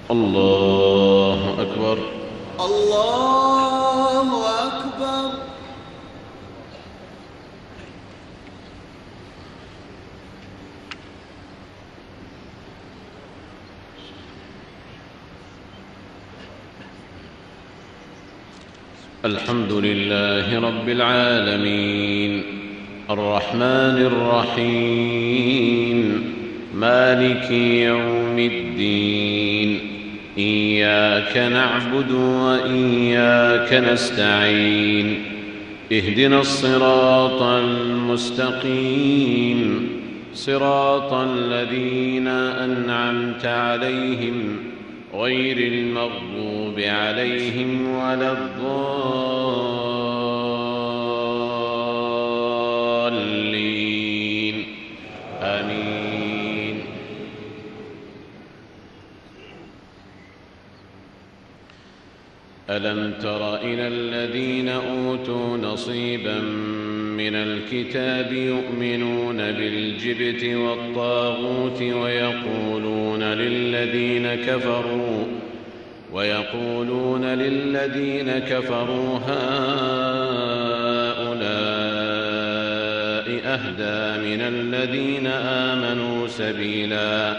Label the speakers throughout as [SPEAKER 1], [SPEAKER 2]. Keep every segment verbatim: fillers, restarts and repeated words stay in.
[SPEAKER 1] الله أكبر.
[SPEAKER 2] الله أكبر.
[SPEAKER 1] الحمد لله رب العالمين الرحمن الرحيم مالك يوم الدين إياك نعبد وإياك نستعين اهدنا الصراط المستقيم صراط الذين أنعمت عليهم غير المغضوب عليهم ولا الضالين آمين. ألم تر إلى الذين أوتوا نصيبا من الكتاب يؤمنون بالجبت والطاغوت ويقولون للذين كفروا ويقولون للذين كفروا هؤلاء أهدى من الذين آمنوا سبيلا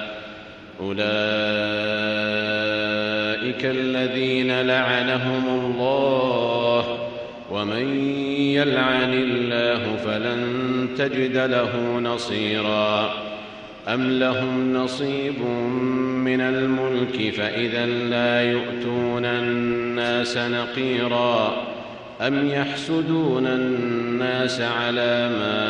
[SPEAKER 1] أولئك الذين لعنهم الله ومن يلعن الله فلن تجد له نصيرا أم لهم نصيب من الملك فإذا لا يؤتون الناس نقيرا أم يحسدون الناس على ما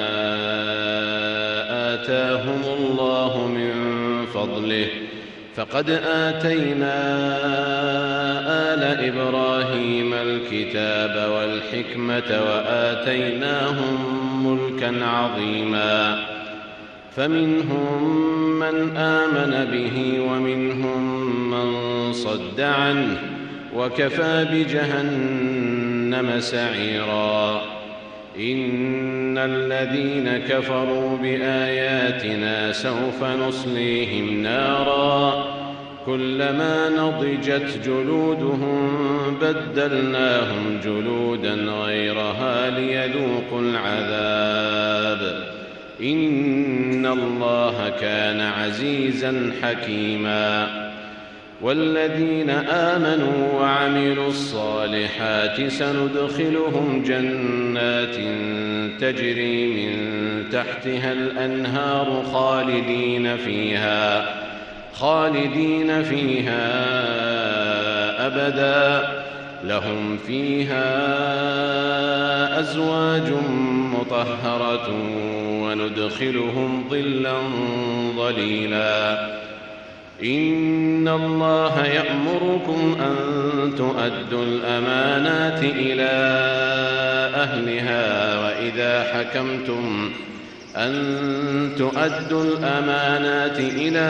[SPEAKER 1] آتاهم الله من فضله فقد آتينا آل إبراهيم الكتاب والحكمة وآتيناهم ملكا عظيما فمنهم من آمن به ومنهم من صد عنه وكفى بجهنم سعيرا إن الذين كفروا بآياتنا سوف نصليهم نارا كلما نضجت جلودهم بدلناهم جلودا غيرها ليذوقوا العذاب إن الله كان عزيزا حكيما والذين آمنوا وعملوا الصالحات سندخلهم جنات تجري من تحتها الأنهار خالدين فيها خالدين فيها أبدا لهم فيها أزواج مطهرة وندخلهم ظلا ظليلا إن الله يأمركم أن تؤدوا الأمانات إلى أهلها وإذا حكمتم أن تؤدوا الأمانات إلى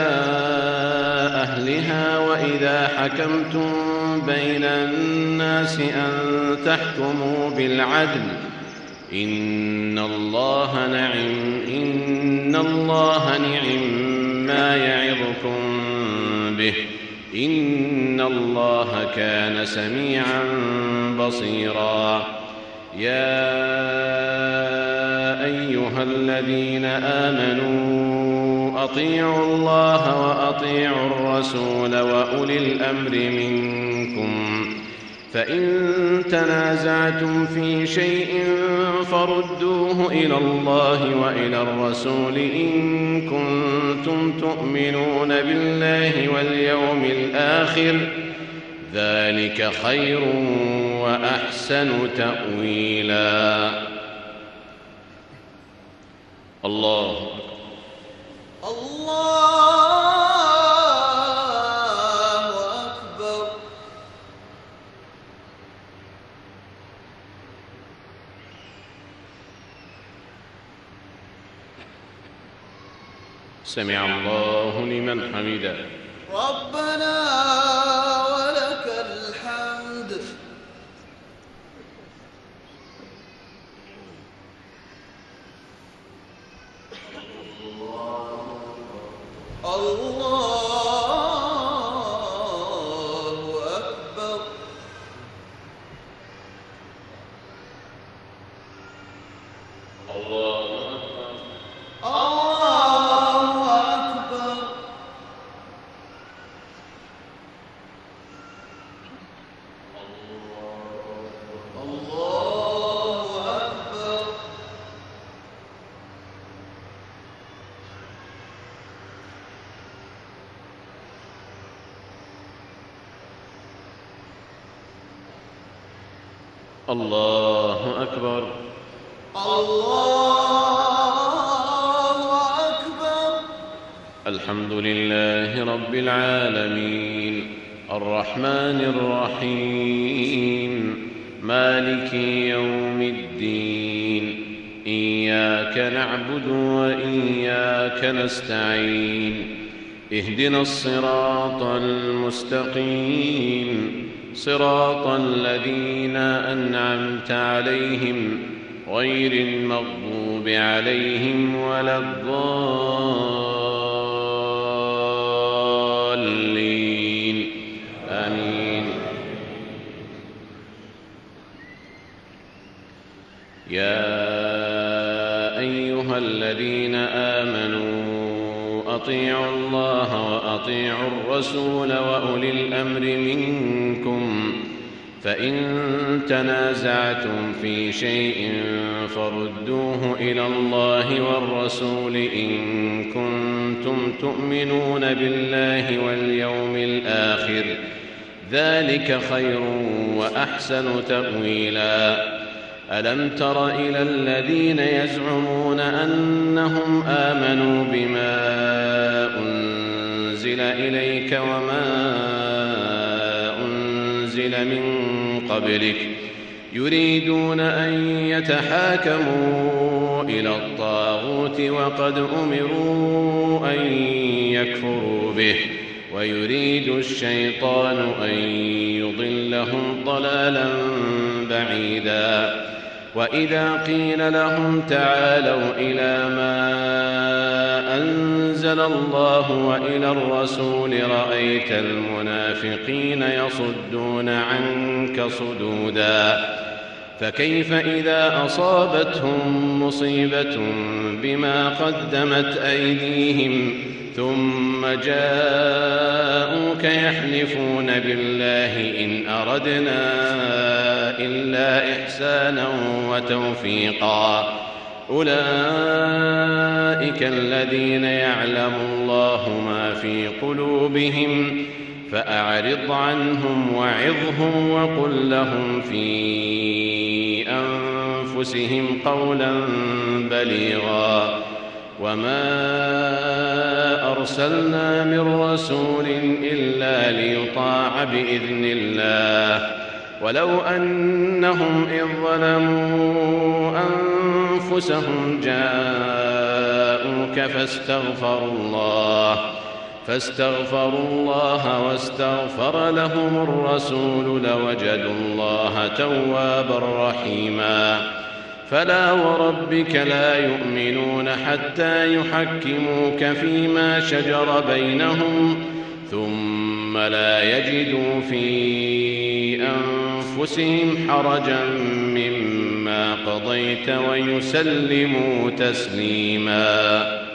[SPEAKER 1] أهلها وإذا حكمتم بين الناس أن تحكموا بالعدل إن الله نعم إن الله نعم ما يعظكم به إن الله كان سميعا بصيرا يا أيها الذين آمنوا أطيعوا الله وأطيعوا الرسول وأولي الأمر منكم فإن تنازعتم في شيء فردوه إلى الله وإلى الرسول إن كنتم تؤمنون بالله واليوم الآخر ذلك خير وأحسن تأويلا. الله
[SPEAKER 2] الله أكبر.
[SPEAKER 1] سمع الله لمن حمده
[SPEAKER 2] ربنا ولك الحمد. الله
[SPEAKER 1] الله أكبر.
[SPEAKER 2] الله أكبر.
[SPEAKER 1] الحمد لله رب العالمين الرحمن الرحيم مالك يوم الدين إياك نعبد وإياك نستعين اهدنا الصراط المستقيم صراط الذين أنعمت عليهم غير المغضوب عليهم ولا الضالين آمين. يا أيها الذين آمنوا أطيعوا الله وأطيعوا الرسول وأولي الأمر منكم فإن تنازعتم في شيء فردوه إلى الله والرسول إن كنتم تؤمنون بالله واليوم الآخر ذلك خير وأحسن تأويلا. ألم تر إلى الذين يزعمون أنهم آمنوا بما أنزل إليك وما أنزل من قبلك يريدون أن يتحاكموا إلى الطاغوت وقد أمروا أن يكفروا به ويريد الشيطان أن يضلهم ضلالا بعيدا. وإذا قيل لهم تعالوا إلى ما أنزل الله وإلى الرسول رأيت المنافقين يصدون عنك صدودا. فكيف إذا أصابتهم مصيبة بما قدمت أيديهم ثم جاءوك يحلفون بالله إن أردنا إلا إحسانا وتوفيقا أولئك الذين يعلم الله ما في قلوبهم فأعرض عنهم وعظهم وقل لهم في أنفسهم قولا بليغا. وما أرسلنا من رسول إلا ليطاع بإذن الله ولو أنهم إذ ظلموا أنفسهم جاءوك فاستغفروا الله فاستغفروا الله واستغفر لهم الرسول لوجدوا الله توابا رحيما. فلا وربك لا يؤمنون حتى يحكموك فيما شجر بينهم ثم لا يجدوا في أنفسهم حرجا مما قضيت ويسلموا تسليما.